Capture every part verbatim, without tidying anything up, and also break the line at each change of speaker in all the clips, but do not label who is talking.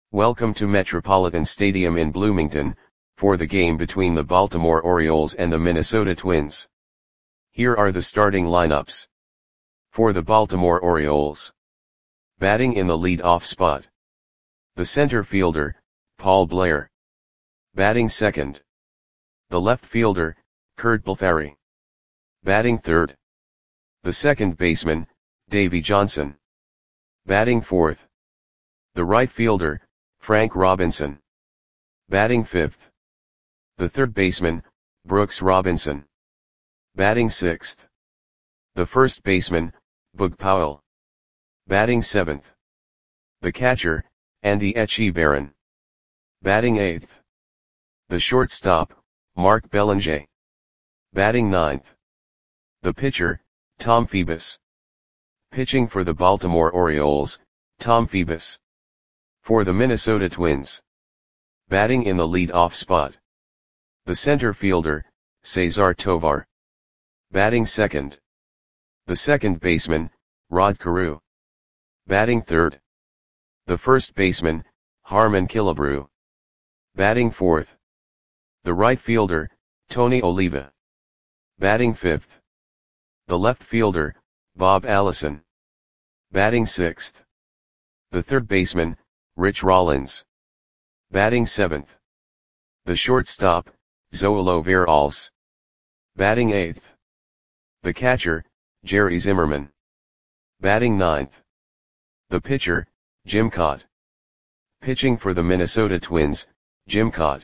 Welcome to Metropolitan Stadium in Bloomington, for the game between the Baltimore Orioles and the Minnesota Twins. Here are the starting lineups. For the Baltimore Orioles. Batting in the lead-off spot. The center fielder, Paul Blair. Batting second. The left fielder, Curt Blefary. Batting third. The second baseman, Davey Johnson. Batting fourth. The right fielder, Frank Robinson. Batting fifth. The third baseman, Brooks Robinson. Batting sixth. The first baseman, Boog Powell. Batting seventh. The catcher, Andy Etchebarren. Batting eighth. The shortstop, Mark Belanger. Batting ninth. The pitcher, Tom Phoebus. Pitching for the Baltimore Orioles, Tom Phoebus. For the Minnesota Twins. Batting in the lead-off spot. The center fielder, Cesar Tovar. Batting second. The second baseman, Rod Carew. Batting third. The first baseman, Harmon Killebrew. Batting fourth. The right fielder, Tony Oliva. Batting fifth. The left fielder, Bob Allison. Batting sixth. The third baseman, Rich Rollins. Batting seventh. The shortstop, Zoilo Veralles. Batting eighth. The catcher, Jerry Zimmerman. Batting ninth. The pitcher, Jim Kaat. Pitching for the Minnesota Twins, Jim Kaat.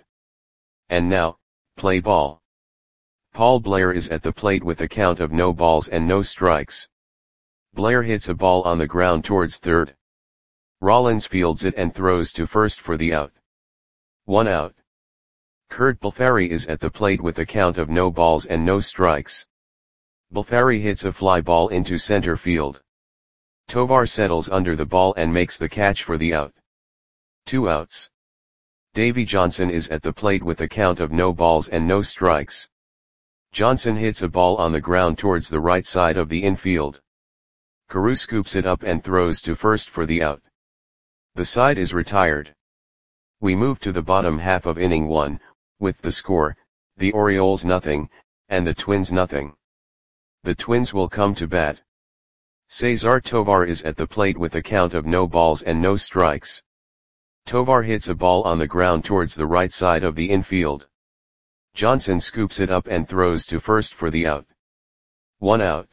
And now, play ball. Paul Blair is at the plate with a count of no balls and no strikes. Blair hits a ball on the ground towards third. Rollins fields it and throws to first for the out. One out. Curt Blefary is at the plate with a count of no balls and no strikes. Blefary hits a fly ball into center field. Tovar settles under the ball and makes the catch for the out. Two outs. Davey Johnson is at the plate with a count of no balls and no strikes. Johnson hits a ball on the ground towards the right side of the infield. Carew scoops it up and throws to first for the out. The side is retired. We move to the bottom half of inning one, with the score, the Orioles nothing, and the Twins nothing. The Twins will come to bat. Cesar Tovar is at the plate with a count of no balls and no strikes. Tovar hits a ball on the ground towards the right side of the infield. Johnson scoops it up and throws to first for the out. One out.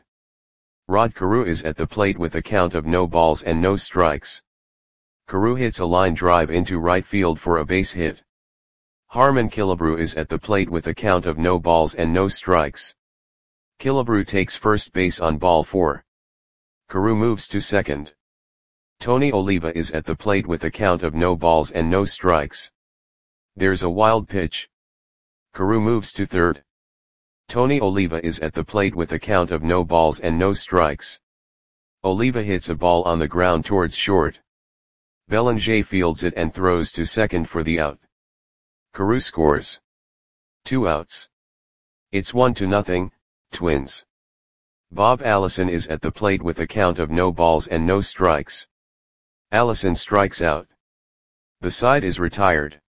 Rod Carew is at the plate with a count of no balls and no strikes. Carew hits a line drive into right field for a base hit. Harmon Killebrew is at the plate with a count of no balls and no strikes. Killebrew takes first base on ball four. Carew moves to second. Tony Oliva is at the plate with a count of no balls and no strikes. There's a wild pitch. Carew moves to third. Tony Oliva is at the plate with a count of no balls and no strikes. Oliva hits a ball on the ground towards short. Belanger fields it and throws to second for the out. Carew scores. Two outs. It's one to nothing, Twins. Bob Allison is at the plate with a count of no balls and no strikes. Allison strikes out. The side is retired.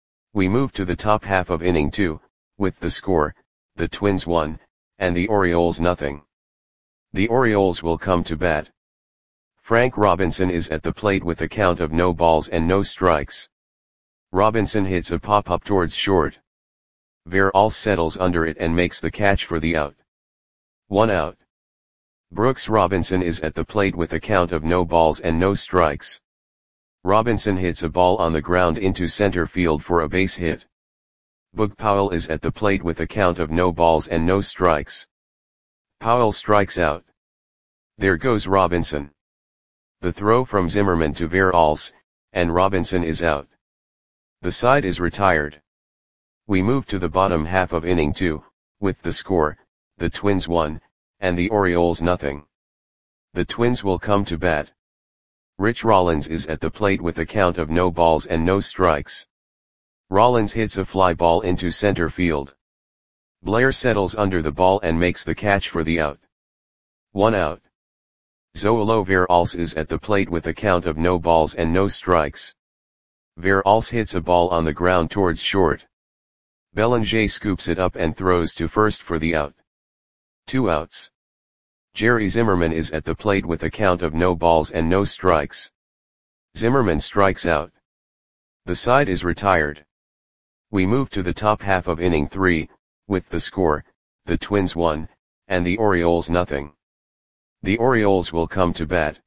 We move to the top half of inning two, with the score, the Twins one, and the Orioles nothing. The Orioles will come to bat. Frank Robinson is at the plate with a count of no balls and no strikes. Robinson hits a pop-up towards short. Veralles settles under it and makes the catch for the out. One out. Brooks Robinson is at the plate with a count of no balls and no strikes. Robinson hits a ball on the ground into center field for a base hit. Boog Powell is at the plate with a count of no balls and no strikes. Powell strikes out. There goes Robinson. The throw from Zimmerman to Veralles, and Robinson is out. The side is retired. We move to the bottom half of inning two, with the score, the Twins one, and the Orioles nothing. The Twins will come to bat. Rich Rollins is at the plate with a count of no balls and no strikes. Rollins hits a fly ball into center field. Blair settles under the ball and makes the catch for the out. One out. Zoilo Veralles is at the plate with a count of no balls and no strikes. Veralce hits a ball on the ground towards short. Belanger scoops it up and throws to first for the out. Two outs. Jerry Zimmerman is at the plate with a count of no balls and no strikes. Zimmerman strikes out. The side is retired. We move to the top half of inning three, with the score, the Twins one, and the Orioles nothing. The Orioles will come to bat.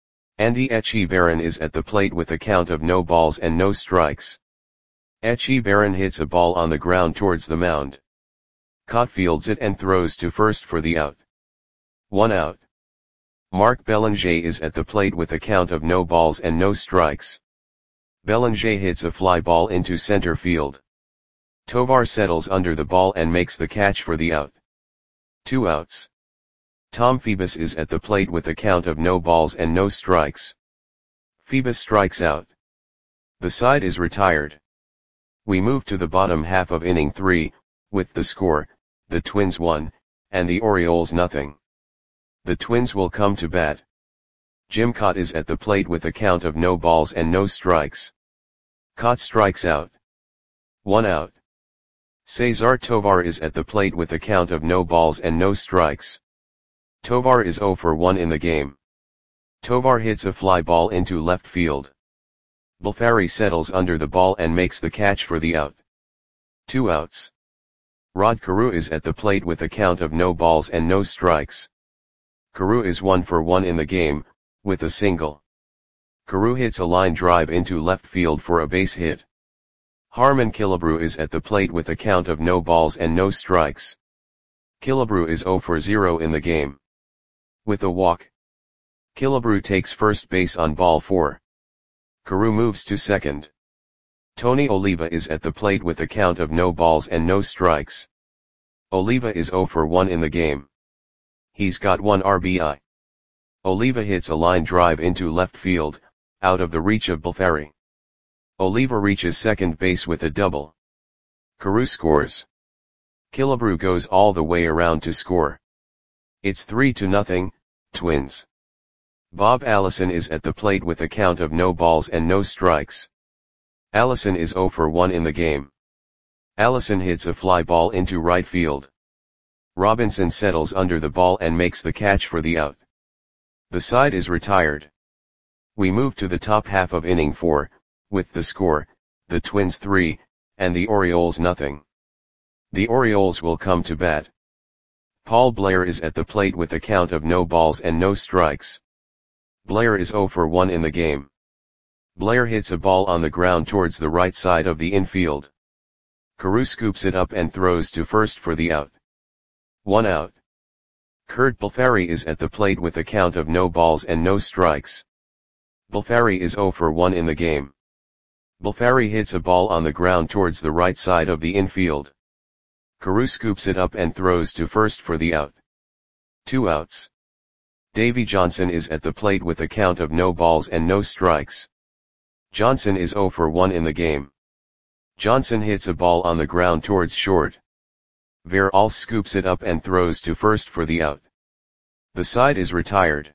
Andy Etchebarren is at the plate with a count of no balls and no strikes. Etchebarren hits a ball on the ground towards the mound. Cott fields it and throws to first for the out. One out. Mark Belanger is at the plate with a count of no balls and no strikes. Belanger hits a fly ball into center field. Tovar settles under the ball and makes the catch for the out. Two outs. Tom Phoebus is at the plate with a count of no balls and no strikes. Phoebus strikes out. The side is retired. We move to the bottom half of inning three, with the score, the Twins one, and the Orioles nothing. The Twins will come to bat. Jim Kaat is at the plate with a count of no balls and no strikes. Kaat strikes out. One out. Cesar Tovar is at the plate with a count of no balls and no strikes. Tovar is zero for one in the game. Tovar hits a fly ball into left field. Bulfari settles under the ball and makes the catch for the out. Two outs. Rod Carew is at the plate with a count of no balls and no strikes. Carew is one for one in the game, with a single. Carew hits a line drive into left field for a base hit. Harmon Killebrew is at the plate with a count of no balls and no strikes. Killebrew is zero for zero in the game. With a walk. Killebrew takes first base on ball four. Carew moves to second. Tony Oliva is at the plate with a count of no balls and no strikes. Oliva is zero for one in the game. He's got one R B I. Oliva hits a line drive into left field, out of the reach of Bulfari. Oliva reaches second base with a double. Carew scores. Killebrew goes all the way around to score. It's three to nothing, Twins. Bob Allison is at the plate with a count of no balls and no strikes. Allison is zero for one in the game. Allison hits a fly ball into right field. Robinson settles under the ball and makes the catch for the out. The side is retired. We move to the top half of inning four, with the score, the Twins three, and the Orioles nothing. The Orioles will come to bat. Paul Blair is at the plate with a count of no balls and no strikes. Blair is zero for one in the game. Blair hits a ball on the ground towards the right side of the infield. Carew scoops it up and throws to first for the out. One out. Kurt Bulfari is at the plate with a count of no balls and no strikes. Bulfari is zero for one in the game. Bulfari hits a ball on the ground towards the right side of the infield. Carew scoops it up and throws to first for the out. Two outs. Davy Johnson is at the plate with a count of no balls and no strikes. Johnson is zero for one in the game. Johnson hits a ball on the ground towards short. Veralce scoops it up and throws to first for the out. The side is retired.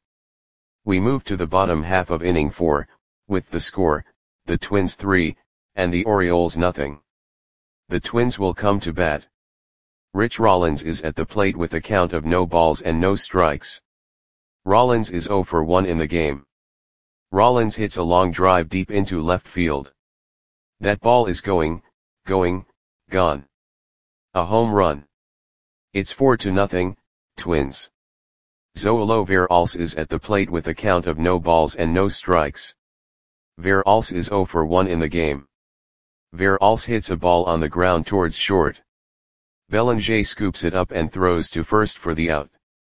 We move to the bottom half of inning four, with the score, the Twins three, and the Orioles nothing. The Twins will come to bat. Rich Rollins is at the plate with a count of no balls and no strikes. Rollins is zero for one in the game. Rollins hits a long drive deep into left field. That ball is going, going, gone. A home run. It's four to nothing, Twins. Zoilo Veralce is at the plate with a count of no balls and no strikes. Veralce is zero for one in the game. Veralce hits a ball on the ground towards short. Belanger scoops it up and throws to first for the out.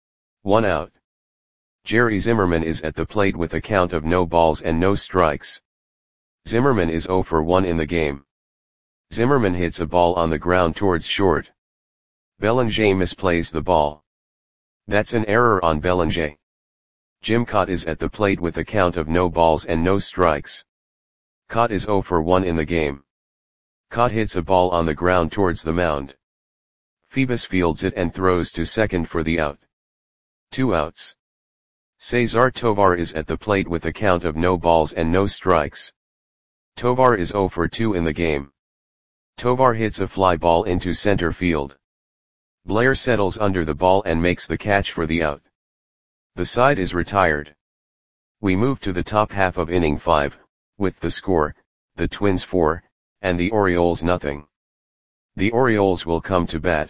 One out. Jerry Zimmerman is at the plate with a count of no balls and no strikes. Zimmerman is zero for one in the game. Zimmerman hits a ball on the ground towards short. Belanger misplays the ball. That's an error on Belanger. Jim Kaat is at the plate with a count of no balls and no strikes. Kaat is zero for one in the game. Kaat hits a ball on the ground towards the mound. Phoebus fields it and throws to second for the out. Two outs. Cesar Tovar is at the plate with a count of no balls and no strikes. Tovar is zero for two in the game. Tovar hits a fly ball into center field. Blair settles under the ball and makes the catch for the out. The side is retired. We move to the top half of inning five, with the score, the Twins four, and the Orioles nothing. The Orioles will come to bat.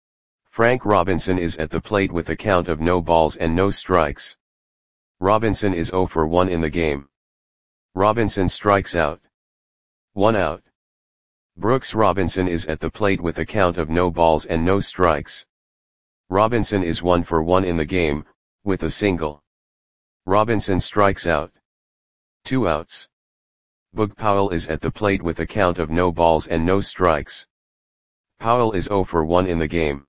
Frank Robinson is at the plate with a count of no balls and no strikes. Robinson is zero for one in the game. Robinson strikes out. One out. Brooks Robinson is at the plate with a count of no balls and no strikes. Robinson is one for one in the game, with a single. Robinson strikes out. Two outs. Boog Powell is at the plate with a count of no balls and no strikes. Powell is zero for one in the game.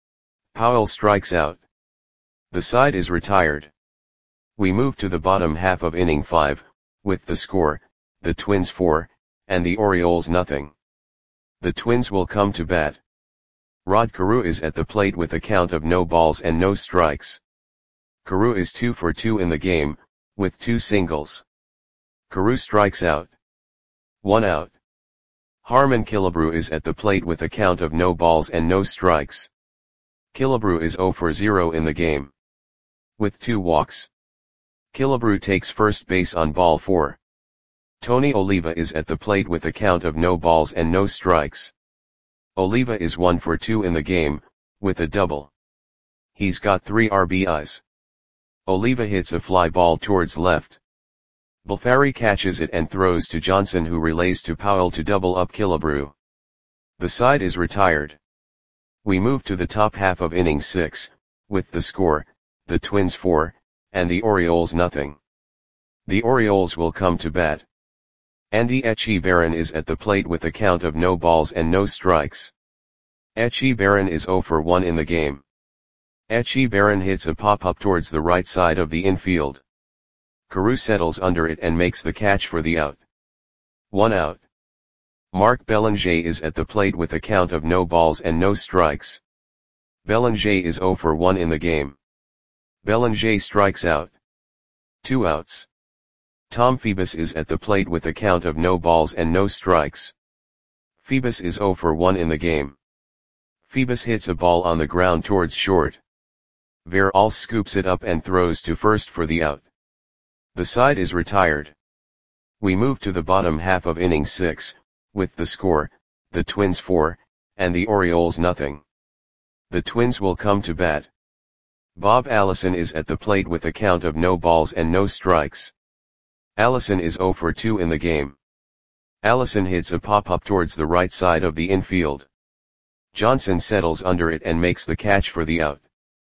Powell strikes out. The side is retired. We move to the bottom half of inning five, with the score, the Twins four, and the Orioles nothing. The Twins will come to bat. Rod Carew is at the plate with a count of no balls and no strikes. Carew is two for two in the game, with two singles. Carew strikes out. One out. Harmon Killebrew is at the plate with a count of no balls and no strikes. Killebrew is zero for zero in the game. With two walks. Killebrew takes first base on ball four. Tony Oliva is at the plate with a count of no balls and no strikes. Oliva is one for two in the game, with a double. He's got three R B Is. Oliva hits a fly ball towards left. Balfari catches it and throws to Johnson, who relays to Powell to double up Killebrew. The side is retired. We move to the top half of inning six, with the score, the Twins four, and the Orioles nothing. The Orioles will come to bat. Andy Etchebarren is at the plate with a count of no balls and no strikes. Etchebarren is zero for one in the game. Etchebarren hits a pop-up towards the right side of the infield. Carew settles under it and makes the catch for the out. One out. Mark Belanger is at the plate with a count of no balls and no strikes. Belanger is zero for one in the game. Belanger strikes out. Two outs. Tom Phoebus is at the plate with a count of no balls and no strikes. Phoebus is zero for one in the game. Phoebus hits a ball on the ground towards short. Veralls scoops it up and throws to first for the out. The side is retired. We move to the bottom half of inning six, with the score, the Twins four, and the Orioles nothing. The Twins will come to bat. Bob Allison is at the plate with a count of no balls and no strikes. Allison is zero for two in the game. Allison hits a pop-up towards the right side of the infield. Johnson settles under it and makes the catch for the out.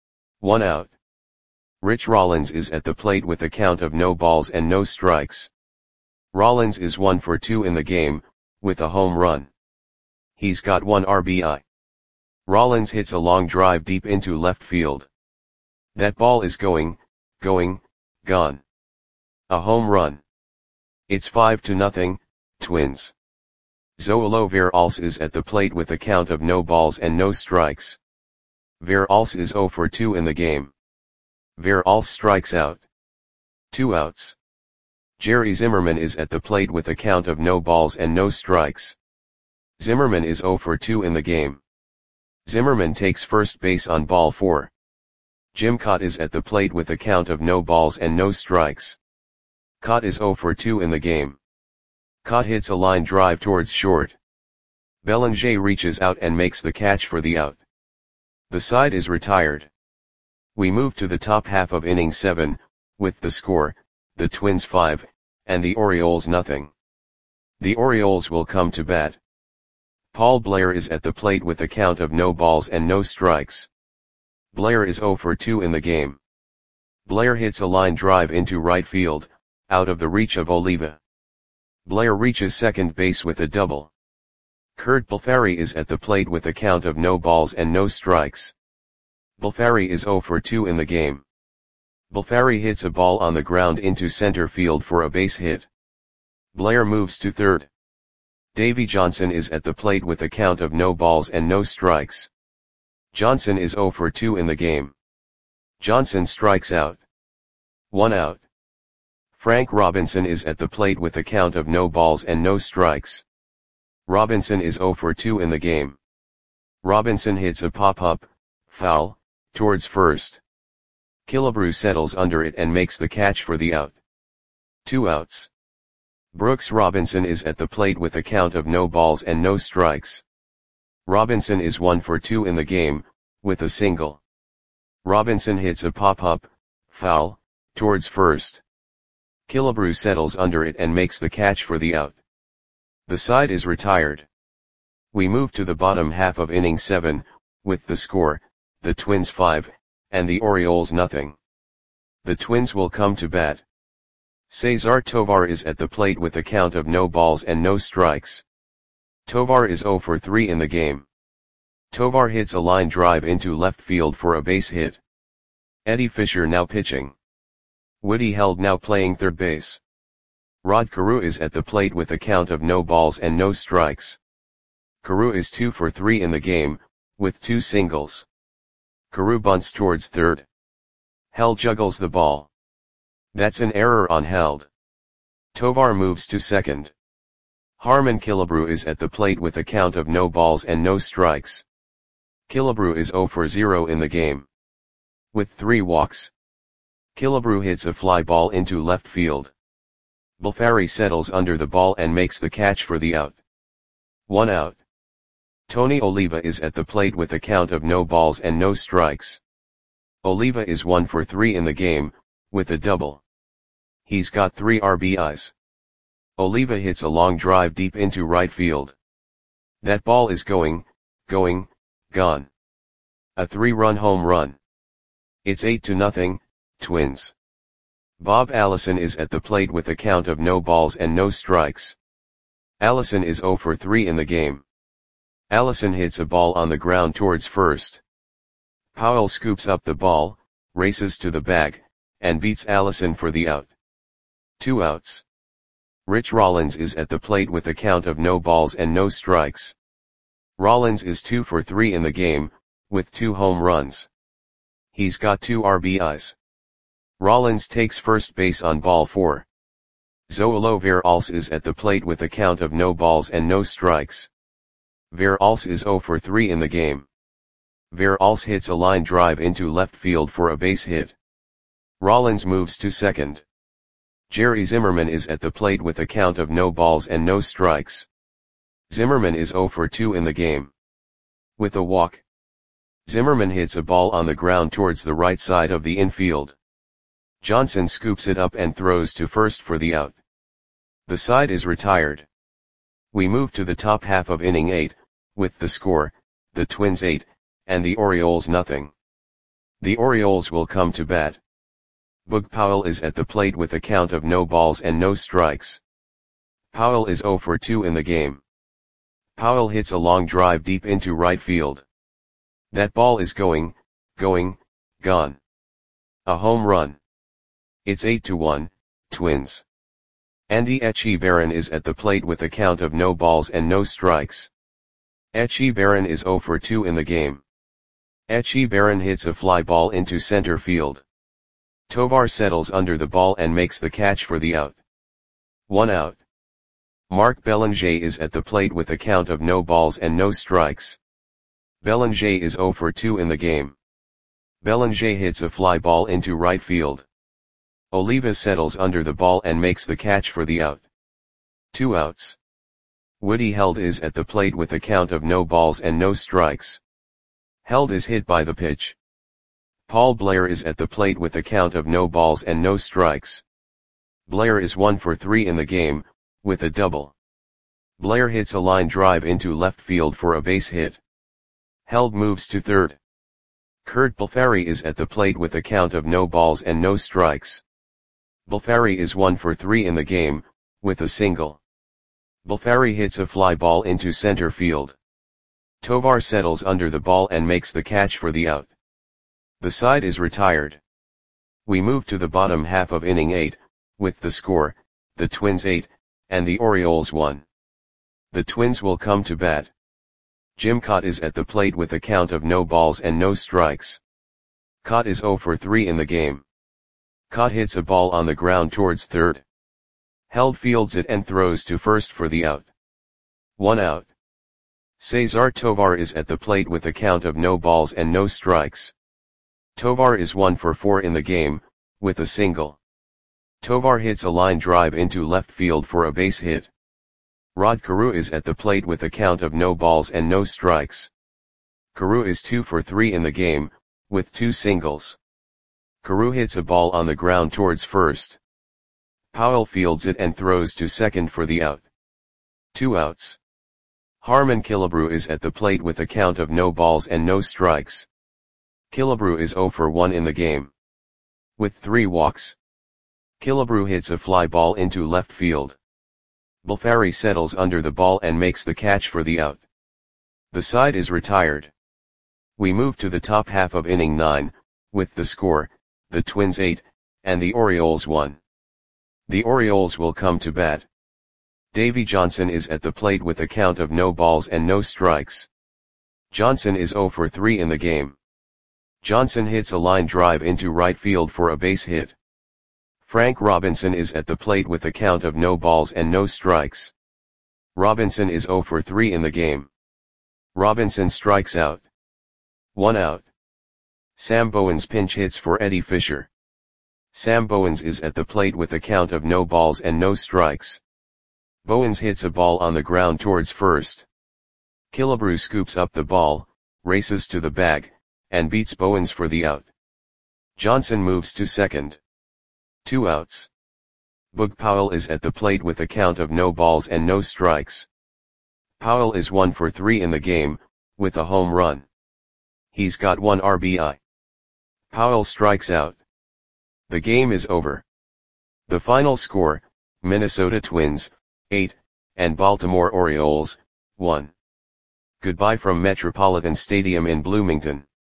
One out. Rich Rollins is at the plate with a count of no balls and no strikes. Rollins is one for two in the game, with a home run. He's got one R B I. Rollins hits a long drive deep into left field. That ball is going, going, gone. A home run. It's five to nothing, Twins. Zoilo Veralls is at the plate with a count of no balls and no strikes. Veralls is zero for two in the game. Veralls strikes out. Two outs. Jerry Zimmerman is at the plate with a count of no balls and no strikes. Zimmerman is zero for two in the game. Zimmerman takes first base on ball four. Jim Kaat is at the plate with a count of no balls and no strikes. Kaat is zero for two in the game. Kaat hits a line drive towards short. Belanger reaches out and makes the catch for the out. The side is retired. We move to the top half of inning seven, with the score, the Twins five, and the Orioles nothing. The Orioles will come to bat. Paul Blair is at the plate with a count of no balls and no strikes. Blair is zero for two in the game. Blair hits a line drive into right field, out of the reach of Oliva. Blair reaches second base with a double. Kurt Balfari is at the plate with a count of no balls and no strikes. Balfari is zero for two in the game. Balfari hits a ball on the ground into center field for a base hit. Blair moves to third. Davy Johnson is at the plate with a count of no balls and no strikes. Johnson is zero for two in the game. Johnson strikes out. One out. Frank Robinson is at the plate with a count of no balls and no strikes. Robinson is zero for two in the game. Robinson hits a pop-up, foul, towards first. Killebrew settles under it and makes the catch for the out. Two outs. Brooks Robinson is at the plate with a count of no balls and no strikes. Robinson is one for two in the game, with a single. Robinson hits a pop-up, foul, towards first. Killebrew settles under it and makes the catch for the out. The side is retired. We move to the bottom half of inning seven, with the score, the Twins five, and the Orioles nothing. The Twins will come to bat. Cesar Tovar is at the plate with a count of no balls and no strikes. Tovar is zero for three in the game. Tovar hits a line drive into left field for a base hit. Eddie Fisher now pitching. Woody Held now playing third base. Rod Carew is at the plate with a count of no balls and no strikes. Carew is two for three in the game, with two singles. Carew bunts towards third. Held juggles the ball. That's an error on Held. Tovar moves to second. Harmon Killebrew is at the plate with a count of no balls and no strikes. Killebrew is zero for zero in the game. With three walks. Killebrew hits a fly ball into left field. Balfari settles under the ball and makes the catch for the out. One out. Tony Oliva is at the plate with a count of no balls and no strikes. Oliva is one for three in the game, with a double. He's got three R B Is. Oliva hits a long drive deep into right field. That ball is going, going, gone. A three-run home run. It's eight to nothing, Twins. Bob Allison is at the plate with a count of no balls and no strikes. Allison is zero for three in the game. Allison hits a ball on the ground towards first. Powell scoops up the ball, races to the bag, and beats Allison for the out. Two outs. Rich Rollins is at the plate with a count of no balls and no strikes. Rollins is two for three in the game, with two home runs. He's got two R B Is. Rollins takes first base on ball four. Zoilo Veralce is at the plate with a count of no balls and no strikes. Veralce is zero for three in the game. Veralce hits a line drive into left field for a base hit. Rollins moves to second. Jerry Zimmerman is at the plate with a count of no balls and no strikes. Zimmerman is zero for two in the game. With a walk. Zimmerman hits a ball on the ground towards the right side of the infield. Johnson scoops it up and throws to first for the out. The side is retired. We move to the top half of inning eight, with the score, the Twins eight, and the Orioles nothing. The Orioles will come to bat. Boog Powell is at the plate with a count of no balls and no strikes. Powell is zero for two in the game. Powell hits a long drive deep into right field. That ball is going, going, gone. A home run. It's eight to one, Twins. Andy Etchebarren is at the plate with a count of no balls and no strikes. Etchebarren is zero for two in the game. Etchebarren hits a fly ball into center field. Tovar settles under the ball and makes the catch for the out. One out. Mark Belanger is at the plate with a count of no balls and no strikes. Belanger is zero for two in the game. Belanger hits a fly ball into right field. Oliva settles under the ball and makes the catch for the out. Two outs. Woody Held is at the plate with a count of no balls and no strikes. Held is hit by the pitch. Paul Blair is at the plate with a count of no balls and no strikes. Blair is one for three in the game, with a double. Blair hits a line drive into left field for a base hit. Held moves to third. Kurt Balfari is at the plate with a count of no balls and no strikes. Balfari is one for three in the game, with a single. Balfari hits a fly ball into center field. Tovar settles under the ball and makes the catch for the out. The side is retired. We move to the bottom half of inning eight, with the score, the Twins eight, and the Orioles one. The Twins will come to bat. Jim Kaat is at the plate with a count of no balls and no strikes. Kaat is zero for three in the game. Caught hits a ball on the ground towards third. Held fields it and throws to first for the out. One out. Cesar Tovar is at the plate with a count of no balls and no strikes. Tovar is one for four in the game, with a single. Tovar hits a line drive into left field for a base hit. Rod Carew is at the plate with a count of no balls and no strikes. Carew is two for three in the game, with two singles. Carew hits a ball on the ground towards first. Powell fields it and throws to second for the out. Two outs. Harmon Killebrew is at the plate with a count of no balls and no strikes. Killebrew is zero for one in the game. With three walks. Killebrew hits a fly ball into left field. Bulfari settles under the ball and makes the catch for the out. The side is retired. We move to the top half of inning nine, with the score, the Twins eight, and the Orioles one. The Orioles will come to bat. Davey Johnson is at the plate with a count of no balls and no strikes. Johnson is zero for three in the game. Johnson hits a line drive into right field for a base hit. Frank Robinson is at the plate with a count of no balls and no strikes. Robinson is zero for three in the game. Robinson strikes out. One out. Sam Bowens pinch hits for Eddie Fisher. Sam Bowens is at the plate with a count of no balls and no strikes. Bowens hits a ball on the ground towards first. Killebrew scoops up the ball, races to the bag, and beats Bowens for the out. Johnson moves to second. Two outs. Boog Powell is at the plate with a count of no balls and no strikes. Powell is one for three in the game, with a home run. He's got one R B I. Powell strikes out. The game is over. The final score, Minnesota Twins, eight, and Baltimore Orioles, one. Goodbye from Metropolitan Stadium in Bloomington.